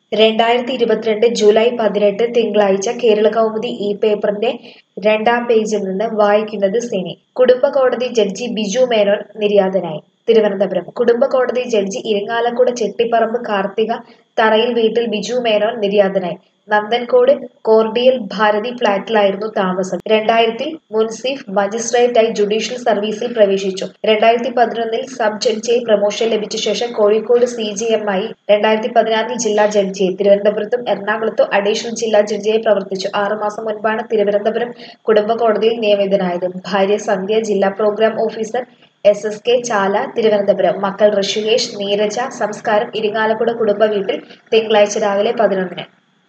2022 July 18 തിങ്കളാഴ്ച കേരളകൗമുദി ഈ പേപ്പറിന്റെ രണ്ടാം പേജിൽ നിന്ന് വായിക്കുന്നത് സിനി. കുടുംബ കോടതി ജഡ്ജി ബിജു മേനോൻ നിര്യാതനായി. തിരുവനന്തപുരം കുടുംബ കോടതി ജഡ്ജി ഇരിങ്ങാലക്കുട ചെട്ടിപ്പറമ്പ് കാർത്തിക തറയിൽ വീട്ടിൽ ബിജു മേനോൻ നിര്യാതനായി. നന്ദൻകോട് കോർഡിയൽ ഭാരതി ഫ്ളാറ്റിലായിരുന്നു താമസം. 2000-ൽ മുൻസിഫ് മജിസ്ട്രേറ്റായി ജുഡീഷ്യൽ സർവീസിൽ പ്രവേശിച്ചു. 2011-ൽ സബ് ജഡ്ജിയായി പ്രമോഷൻ ലഭിച്ച ശേഷം കോഴിക്കോട് CJM ആയി. 2016-ൽ ജില്ലാ ജഡ്ജിയായി. തിരുവനന്തപുരത്തും എറണാകുളത്തും അഡീഷണൽ ജില്ലാ ജഡ്ജിയായി പ്രവർത്തിച്ചു. 6 മാസം മുൻപാണ് തിരുവനന്തപുരം കുടുംബ കോടതിയിൽ നിയമിതനായത്. ഭാര്യ സന്ധ്യ, ജില്ലാ programme officer SSK Chala, Thiruvananthapuram. മക്കൾ ഋഷികേശ്, നീരജ. സംസ്കാരം ഇരിങ്ങാലക്കുട കുടുംബ വീട്ടിൽ തിങ്കളാഴ്ച രാവിലെ 11-ന്.